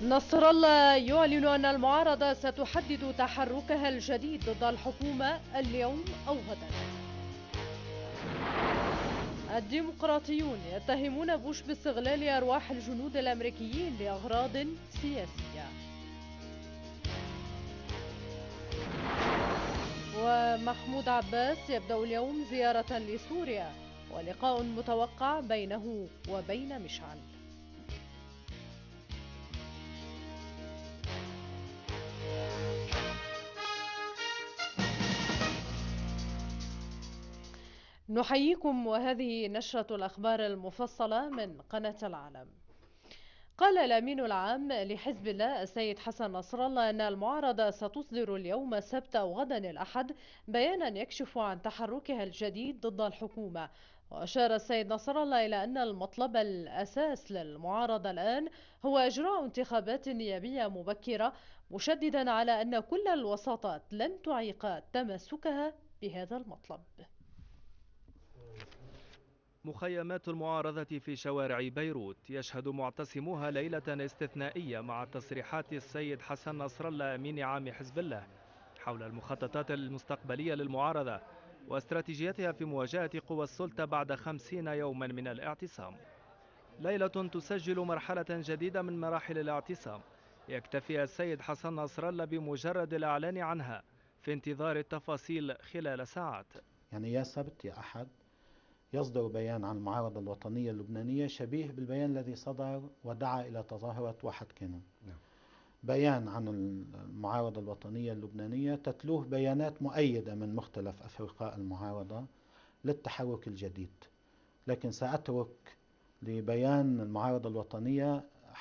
نصر الله يعلن أن المعارضة ستحدد تحركها الجديد ضد الحكومة اليوم أو غدا. الديمقراطيون يتهمون بوش باستغلال أرواح الجنود الأمريكيين لأغراض سياسية. ومحمود عباس يبدأ اليوم زيارة لسوريا ولقاء متوقع بينه وبين مشعل. نحييكم وهذه نشرة الأخبار المفصلة من قناة العالم. قال الأمين العام لحزب الله السيد حسن نصر الله أن المعارضة ستصدر اليوم السبت أو غدا الأحد بيانا يكشف عن تحركها الجديد ضد الحكومة. وأشار السيد نصر الله إلى أن المطلب الأساس للمعارضة الآن هو إجراء انتخابات نيابية مبكرة، مشددا على أن كل الوساطات لن تعيق تمسكها بهذا المطلب. مخيمات المعارضة في شوارع بيروت يشهد معتصموها ليلة استثنائية مع تصريحات السيد حسن نصر الله أمين عام حزب الله حول المخططات المستقبلية للمعارضة واستراتيجيتها في مواجهة قوى السلطة بعد 50 يوما من الاعتصام. ليلة تسجل مرحلة جديدة من مراحل الاعتصام يكتفي السيد حسن نصر الله بمجرد الإعلان عنها في انتظار التفاصيل خلال ساعات. يعني يا سبت يا أحد يصدر بيان عن المعارضة الوطنية اللبنانية شبيه بالبيان الذي صدر ودعا إلى تظاهرة 1 كانون. بيان عن المعارضة الوطنية اللبنانية تتلوه بيانات مؤيدة من مختلف أفرقاء المعارضة للتحرك الجديد، لكن سأترك لبيان المعارضة الوطنية